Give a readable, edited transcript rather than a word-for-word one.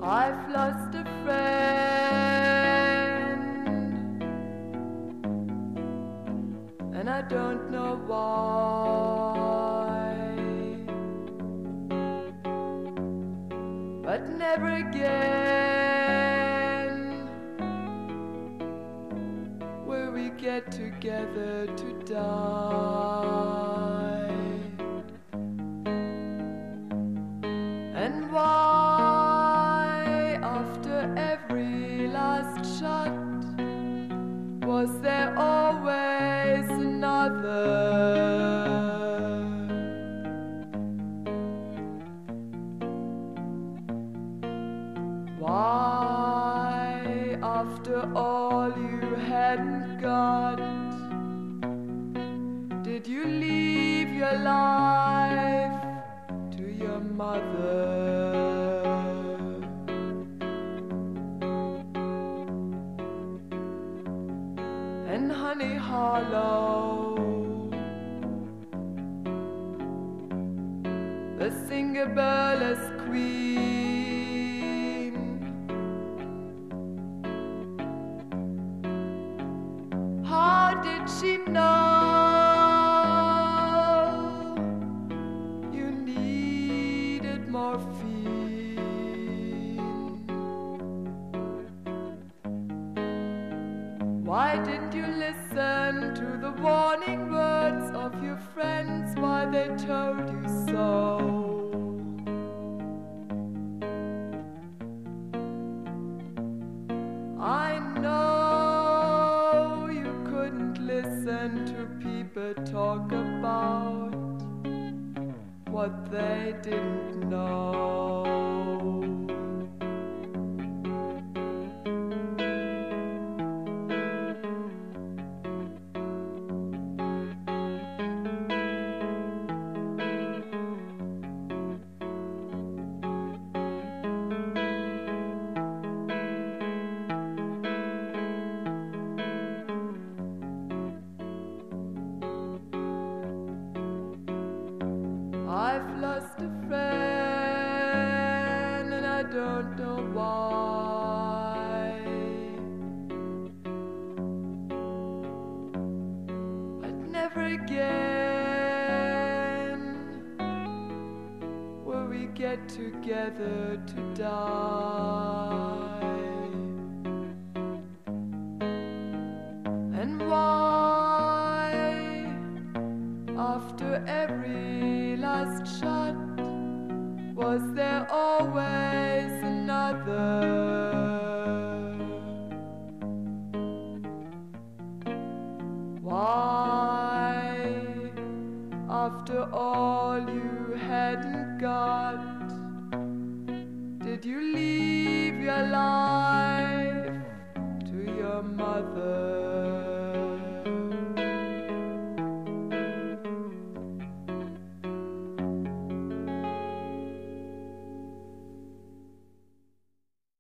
I've lost a friend, and I don't know why, but never again will we get together to die. And why, after every last shot, was there always another? Why, after all you hadn't got, did you leave your life to your mother? And Honey Hollow, the singer burlesque queen, how did she know you needed morphine? Why didn't you listen to the warning words of your friends while they told you so? I know you couldn't listen to people talk about what they didn't know. I've lost a friend, and I don't know why, but never again will we get together to die. And why, after every last shot, was there always another? Why, after all you hadn't got, did you leave your life to your mother?